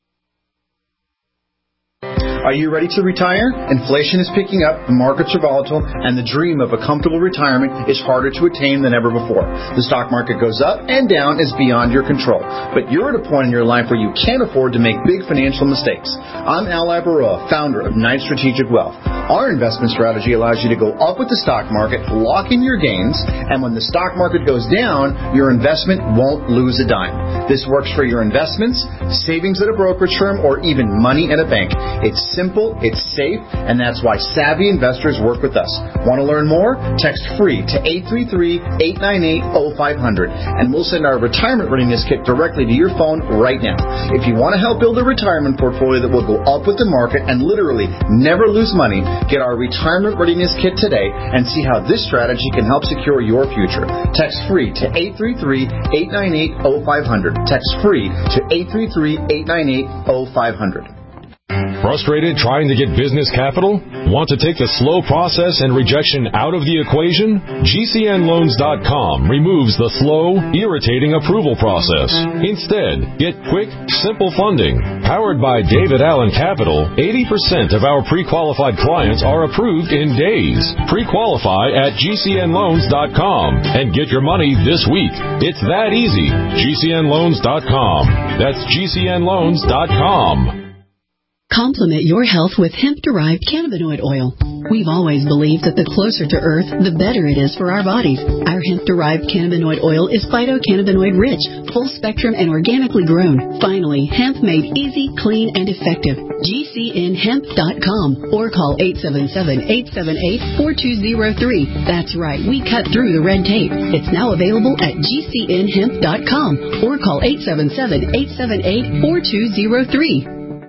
Are you ready to retire? Inflation is picking up, the markets are volatile, and the dream of a comfortable retirement is harder to attain than ever before. The stock market goes up and down is beyond your control. But you're at a point in your life where you can't afford to make big financial mistakes. I'm Al Labaroa, founder of Knight Strategic Wealth. Our investment strategy allows you to go up with the stock market, lock in your gains, and when the stock market goes down, your investment won't lose a dime. This works for your investments, savings at a brokerage firm, or even money in a bank. It's simple, it's safe, and that's why savvy investors work with us. Want to learn more? Text FREE to eight three three, eight nine eight, oh five hundred, and we'll send our retirement readiness kit directly to your phone right now. If you want to help build a retirement portfolio that will go up with the market and literally never lose money, get our retirement readiness kit today and see how this strategy can help secure your future. Text FREE to eight three three, eight nine eight, oh five hundred. Text FREE to eight three three, eight nine eight, oh five hundred. Frustrated trying to get business capital? Want to take the slow process and rejection out of the equation? G C N loans dot com removes the slow, irritating approval process. Instead, get quick, simple funding. Powered by David Allen Capital, eighty percent of our pre-qualified clients are approved in days. Pre-qualify at G C N loans dot com and get your money this week. It's that easy. G C N loans dot com. That's G C N loans dot com. Complement your health with hemp-derived cannabinoid oil. We've always believed that the closer to Earth, the better it is for our bodies. Our hemp-derived cannabinoid oil is phytocannabinoid-rich, full-spectrum, and organically grown. Finally, hemp made easy, clean, and effective. G C N hemp dot com or call eight seven seven, eight seven eight, four two zero three. That's right, we cut through the red tape. It's now available at G C N hemp dot com or call eight seven seven, eight seven eight, four two zero three.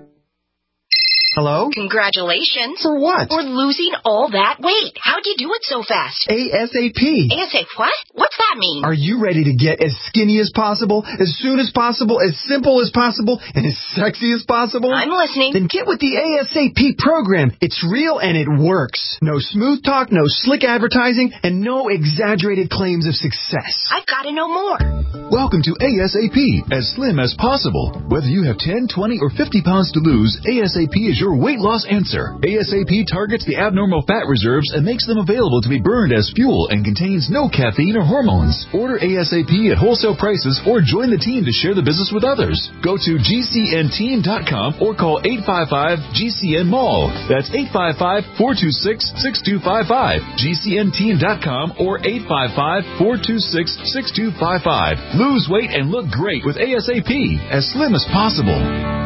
Hello? Congratulations. For what? For losing all that weight. How'd you do it so fast? ASAP. ASAP what? What's that mean? Are you ready to get as skinny as possible, as soon as possible, as simple as possible, and as sexy as possible? I'm listening. Then get with the ASAP program. It's real and it works. No smooth talk, no slick advertising, and no exaggerated claims of success. I've got to know more. Welcome to ASAP, as slim as possible. Whether you have ten, twenty, or fifty pounds to lose, ASAP is your weight loss answer. ASAP targets the abnormal fat reserves and makes them available to be burned as fuel and contains no caffeine or hormones. Order ASAP at wholesale prices or join the team to share the business with others. Go to G C N team dot com or call eight five five G C N mall. That's eight five five, four two six, six two five five. G C N team dot com or eight five five, four two six, six two five five. Lose weight and look great with ASAP, as slim as possible.